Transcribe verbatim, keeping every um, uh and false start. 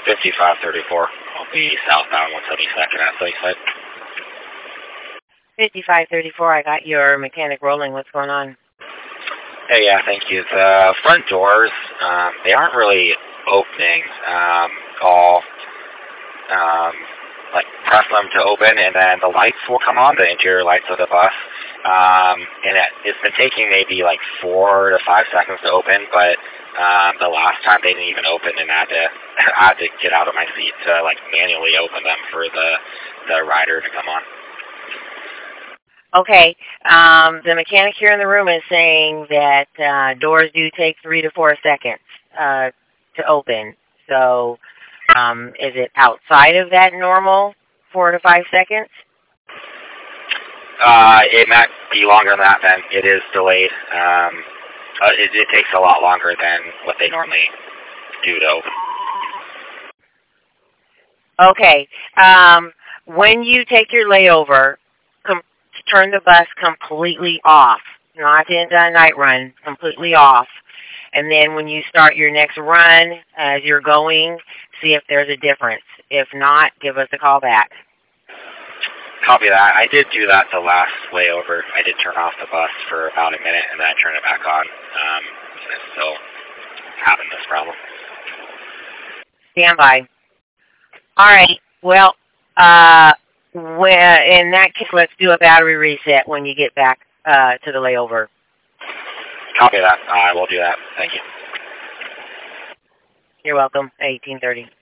fifty-five thirty-four. I'll be southbound one seventy-second at Lakeside. fifty-five thirty-four, I got your mechanic rolling. What's going on? Hey, yeah, thank you. The front doors, um, they aren't really opening. Um, I'll um, like press them to open, and then the lights will come on, the interior lights of the bus. Um, and it, it's been taking maybe like four to five seconds to open, but um, the last time they didn't even open, and I had to I had to get out of my seat to like manually open them for the the rider to come on. Okay, um, the mechanic here in the room is saying that uh, doors do take three to four seconds uh, to open. So um, is it outside of that normal four to five seconds? Uh, it might be longer than that, then it is delayed. Um, uh, it, it takes a lot longer than what they normally do to open. Okay, um, when you take your layover, com- turn the bus completely off, not into a night run, completely off. And then when you start your next run, as you're going, see if there's a difference. If not, give us a call back. Copy that. I did do that the last layover. I did turn off the bus for about a minute, and then I turned it back on. Um, and it's still having this problem. Stand by. All right. Well, uh, when, in that case, let's do a battery reset when you get back uh, to the layover. Copy that. I will do that. Thank you. You're welcome. eighteen thirty.